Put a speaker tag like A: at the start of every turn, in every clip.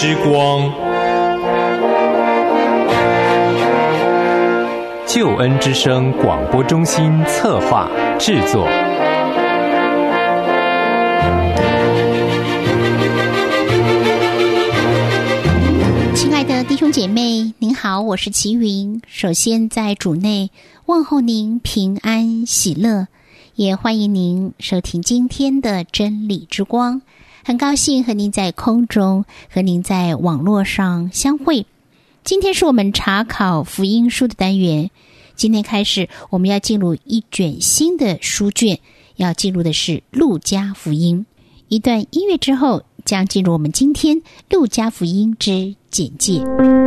A: 之光，救恩之声广播中心策划制作。
B: 亲爱的弟兄姐妹，您好，我是齐云。首先在主内问候您平安喜乐，也欢迎您收听今天的真理之光。很高兴和您在空中，和您在网络上相会。今天是我们查考福音书的单元，今天开始我们要进入一卷新的书卷，要进入的是路加福音。一段音乐之后，将进入我们今天路加福音之简介。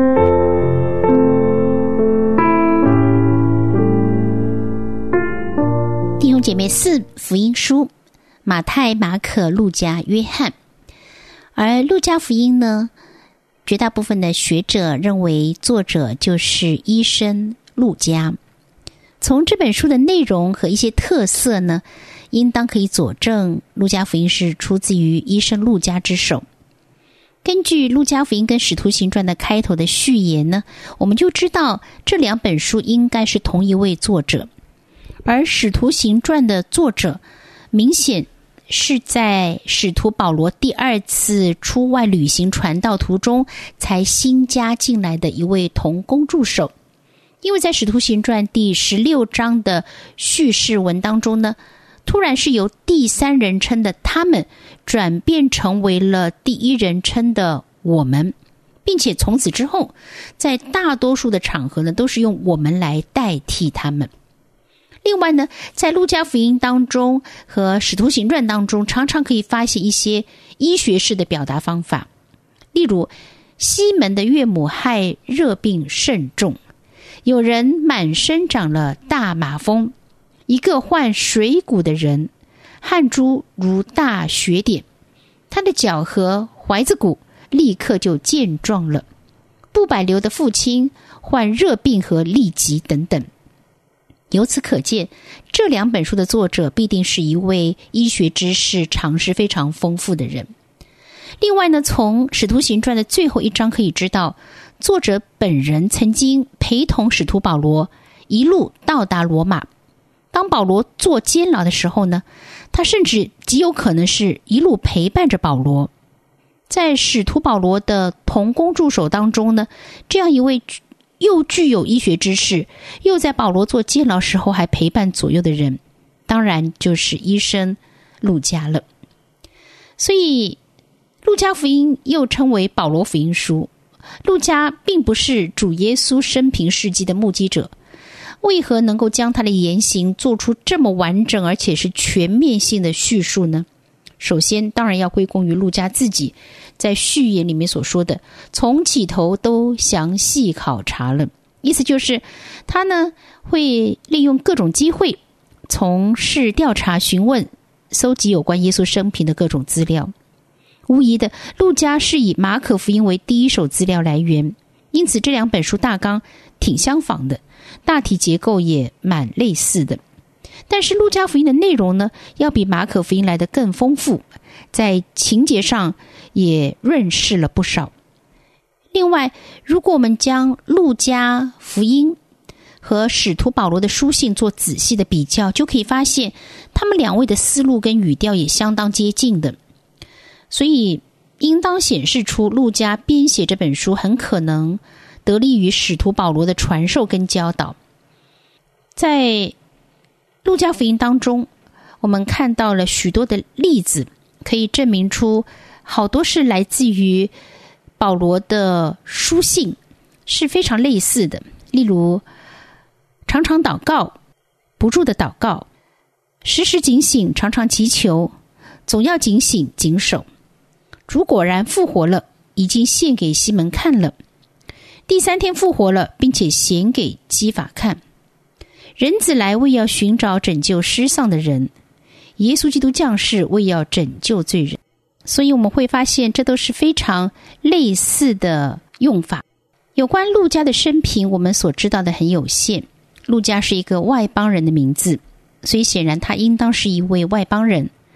B: 弟兄姐妹，四福音书：马太、马可、路加、约翰。而路加福音呢，绝大部分的学者认为作者就是医生路加。从这本书的内容和一些特色呢，应当可以佐证路加福音是出自于医生路加之手。根据路加福音跟使徒行传的开头的序言呢，我们就知道这两本书应该是同一位作者。而使徒行传的作者明显是在使徒保罗第二次出外旅行传道途中才新加进来的一位同工助手。因为在使徒行传第16章的叙事文当中呢，突然是由第三人称的他们转变成为了第一人称的我们，并且从此之后在大多数的场合呢，都是用我们来代替他们。另外呢，在路加福音当中和使徒行传当中，常常可以发现一些医学式的表达方法。例如，西门的岳母害热病甚重，有人满身长了大麻风，一个患水谷的人汗珠如大血点，他的脚和踝子骨立刻就健壮了。不百流的父亲患热病和痢疾等等。由此可见，这两本书的作者必定是一位医学知识常识非常丰富的人。另外呢，从使徒行传的最后一章可以知道，作者本人曾经陪同使徒保罗一路到达罗马。当保罗坐监牢的时候呢，他甚至极有可能是一路陪伴着保罗。在使徒保罗的同工助手当中呢，这样一位又具有医学知识，又在保罗做监牢时候还陪伴左右的人，当然就是医生路加了。所以路加福音又称为保罗福音书。路加并不是主耶稣生平事迹的目击者，为何能够将他的言行做出这么完整而且是全面性的叙述呢？首先当然要归功于路加自己在序言里面所说的，从起头都详细考察了。意思就是他呢会利用各种机会从事调查询问，搜集有关耶稣生平的各种资料。无疑的，路加是以马可福音为第一手资料来源，因此这两本书大纲挺相仿的，大体结构也蛮类似的。但是路加福音的内容呢，要比马可福音来得更丰富，在情节上也润饰了不少。另外，如果我们将路加福音和使徒保罗的书信做仔细的比较，就可以发现他们两位的思路跟语调也相当接近的。所以应当显示出路加编写这本书很可能得力于使徒保罗的传授跟教导。在路加福音当中，我们看到了许多的例子，可以证明出好多是来自于保罗的书信，是非常类似的。例如，常常祷告，不住的祷告，时时警醒，常常祈求，总要警醒谨守。主果然复活了，已经献给西门看了，第3天复活了，并且显给基法看。人子来为要寻找拯救失丧的人，耶稣基督降世为要拯救罪人。所以我们会发现这都是非常类似的用法。有关路加的生平，我们所知道的很有限。路加是一个外邦人的名字，所以显然他应当是一位外邦人。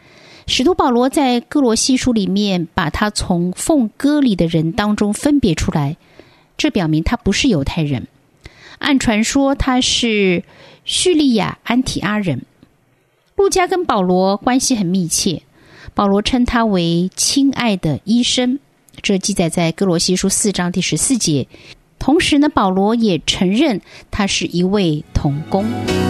B: 使徒保罗在哥罗西书里面把他从奉割礼的人当中分别出来，这表明他不是犹太人。按传说他是叙利亚安提阿人。路加跟保罗关系很密切，保罗称他为亲爱的医生，这记载在哥罗西书4章第14节。同时呢，保罗也承认他是一位同工。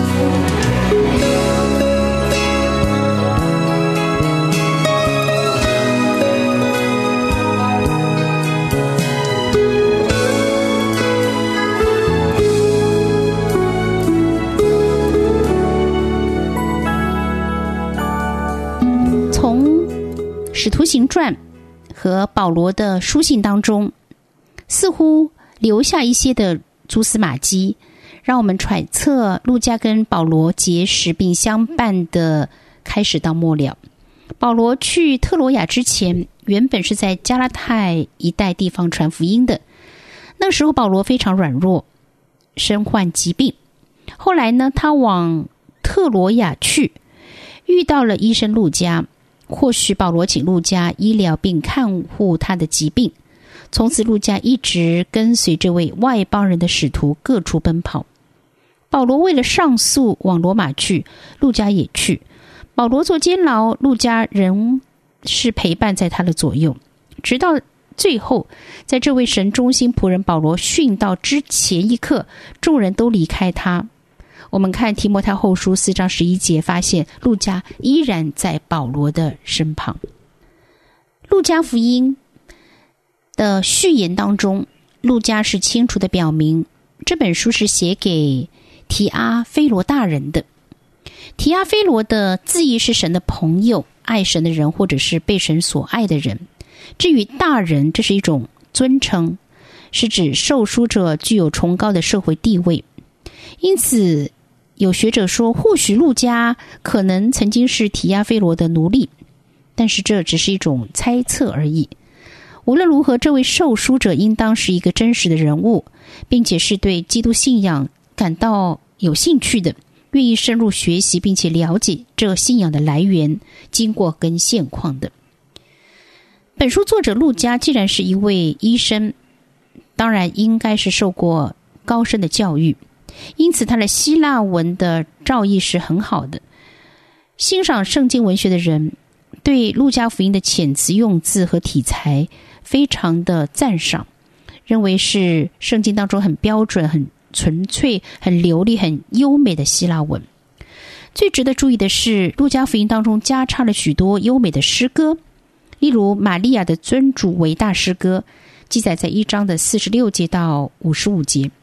B: 从使徒行传和保罗的书信当中，似乎留下一些的蛛丝马迹，让我们揣测路加跟保罗结识并相伴的开始到末了。保罗去特罗亚之前，原本是在加拉太一带地方传福音的。那时候保罗非常软弱，身患疾病。后来呢，他往特罗亚去，遇到了医生路加。或许保罗请路加医疗并看护他的疾病，从此路加一直跟随这位外邦人的使徒各处奔跑。保罗为了上诉往罗马去，路加也去。保罗坐监牢，路加仍是陪伴在他的左右，直到最后，在这位神忠心仆人保罗殉道之前一刻，众人都离开他。我们看提摩太后书4章11节，发现路加依然在保罗的身旁。路加福音的序言当中，路加是清楚的表明这本书是写给提阿非罗大人的。提阿非罗的字义是神的朋友、爱神的人，或者是被神所爱的人。至于大人，这是一种尊称，是指受书者具有崇高的社会地位。因此有学者说，或许路加可能曾经是提阿非罗的奴隶，但是这只是一种猜测而已。无论如何，这位受书者应当是一个真实的人物，并且是对基督信仰感到有兴趣的，愿意深入学习并且了解这信仰的来源、经过跟现况的。本书作者路加既然是一位医生，当然应该是受过高深的教育，因此他的希腊文的造诣是很好的。欣赏圣经文学的人对路加福音的遣词用字和体裁非常的赞赏，认为是圣经当中很标准、很纯粹、很流利、很优美的希腊文。最值得注意的是，路加福音当中加插了许多优美的诗歌，例如玛利亚的尊主伟大诗歌，记载在1章的46节到55节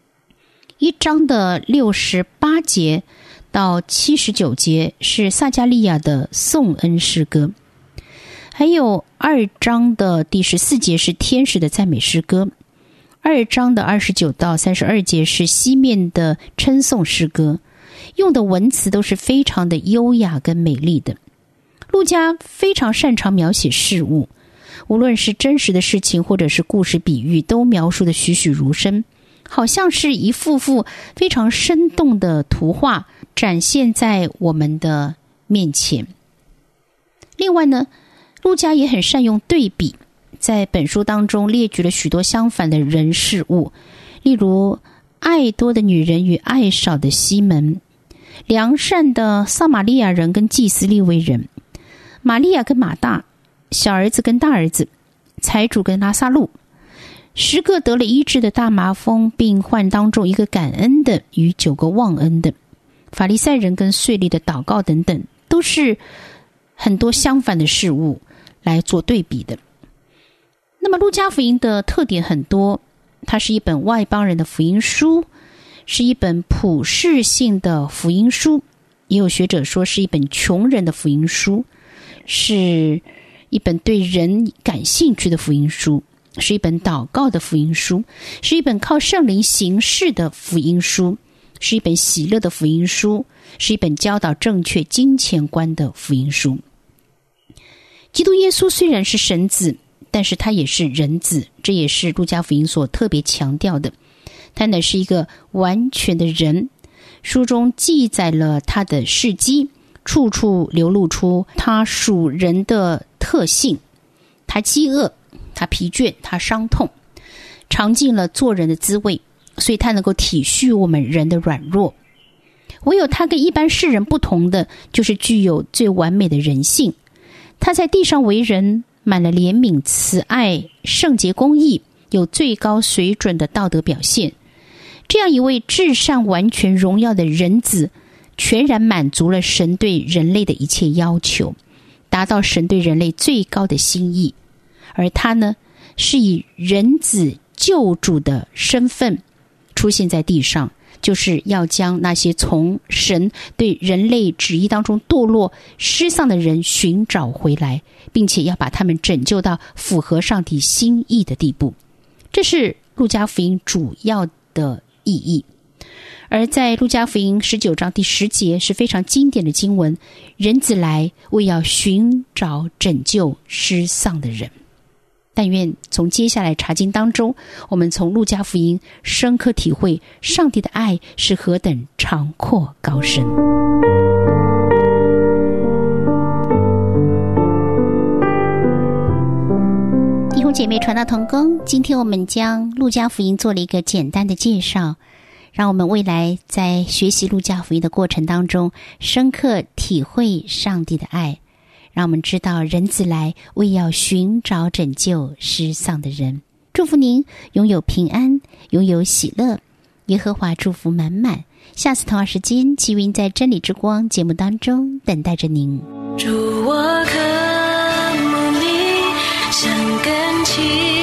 B: ，1章的68节到79节是撒迦利亚的颂恩诗歌，还有2章的第14节是天使的赞美诗歌，2章的29到32节是西面的称颂诗歌，用的文词都是非常的优雅跟美丽的。路加非常擅长描写事物，无论是真实的事情或者是故事比喻，都描述的栩栩如生，好像是一幅幅非常生动的图画展现在我们的面前。另外呢，路加也很善用对比，在本书当中列举了许多相反的人事物，例如爱多的女人与爱少的西门，良善的撒玛利亚人跟祭司利未人，玛利亚跟马大，小儿子跟大儿子，财主跟拉撒路，10个得了医治的大麻风病患当中，1个感恩的与9个忘恩的，法利赛人跟税吏的祷告等等，都是很多相反的事物来做对比的。那么路加福音的特点很多，它是一本外邦人的福音书，是一本普世性的福音书，也有学者说是一本穷人的福音书，是一本对人感兴趣的福音书，是一本祷告的福音书，是一本靠圣灵行事的福音书，是一本喜乐的福音书，是一本教导正确金钱观的福音书。基督耶稣虽然是神子，但是他也是人子，这也是路加福音所特别强调的。他乃是一个完全的人，书中记载了他的事迹， 处处流露出他属人的特性，他饥饿，他疲倦，他伤痛，尝尽了做人的滋味，所以他能够体恤我们人的软弱。唯有他跟一般世人不同的，就是具有最完美的人性。他在地上为人，满了怜悯、慈爱、圣洁、公义，有最高水准的道德表现。这样一位至善、完全、荣耀的人子，全然满足了神对人类的一切要求，达到神对人类最高的心意。而他呢，是以人子救主的身份出现在地上，就是要将那些从神对人类旨意当中堕落失丧的人寻找回来，并且要把他们拯救到符合上帝心意的地步。这是路加福音主要的意义。而在路加福音19章第10节是非常经典的经文，人子来为要寻找拯救失丧的人。但愿从接下来查经当中，我们从路加福音深刻体会上帝的爱是何等长阔高深。弟兄姐妹传道同工，今天我们将路加福音做了一个简单的介绍，让我们未来在学习路加福音的过程当中深刻体会上帝的爱，让我们知道人子来为要寻找拯救失丧的人。祝福您拥有平安，拥有喜乐，耶和华祝福满满。下次同样时间，齐云在真理之光节目当中等待着您。
C: 主，我渴慕你，想更亲